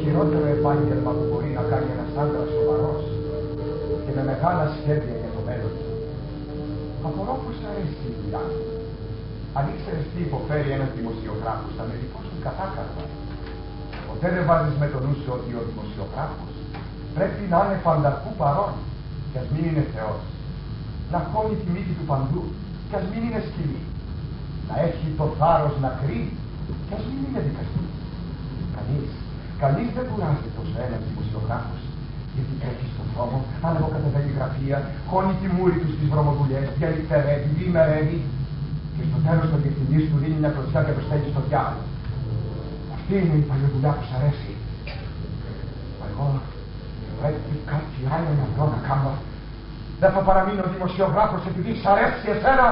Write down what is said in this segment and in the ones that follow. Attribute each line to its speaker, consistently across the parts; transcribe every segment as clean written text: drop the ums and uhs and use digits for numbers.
Speaker 1: χειρότερο επάγγελμα που μπορεί να κάνει ένας άντρας σοβαρός και με μεγάλα σχέδια για το μέλλον. Απορώ πως αρέσει η δουλειά του. Αν ήξερες τι υποφέρει ένας δημοσιογράφος, θα με λυπώσουν κατάκαρδα. Ποτέ δεν βάζεις με το νου σου ότι ο δημοσιογράφος πρέπει να είναι φανταρκού παρόν, κι ας μην είναι Θεός. Να χώνει τη μύτη του παντού, κι ας μην είναι σκυλή. Να έχει το θάρρος να κρύβει, κι ας μην είναι δικαστής. Κανείς δεν κουράζεται τόσο ένας δημοσιογράφος, γιατί τρέχει στον δρόμο, άνεργο κατεβαίνει γραφεία, χώνει τη μούρη του στις δρομοδουλειές, διαλυκτερεύει, διημερεύει, και στο τέλος το διευθυντής του δίνει μια κλωτσιά και το στέλνει στο διάλογο. Αυτή είναι η παλιοδουλειά που σ' αρέσει. Μα εγώ πρέπει κάτι άλλο να βρω να κάνω. Δεν θα παραμείνω δημοσιογράφος επειδή σ' αρέσει εσένα.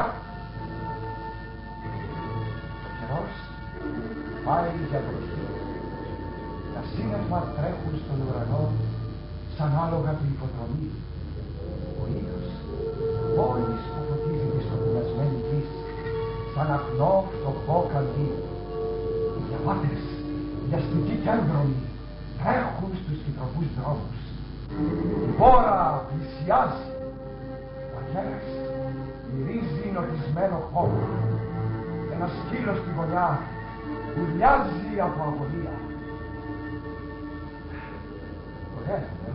Speaker 1: Ο καιρός πάει για μπροστά. Τα σύννεφα τρέχουν στον ουρανό σαν άλογα του υποδρομίου. Ο ήλιος μόλις που φωτίζει τη σκοτεινιασμένη γης σαν αγνό φτωχό καντήλ. Οι διαβάτες, οι αστικοί και έμβρονοι τρέχουν στους κυτροπούς δρόμους. Η μπόρα πλησιάζει. Ο αγέρας μυρίζει νοτισμένο χώρο. Ένα σκύλο στη γωνιά ουρλιάζει από αγωνία. Ωραία,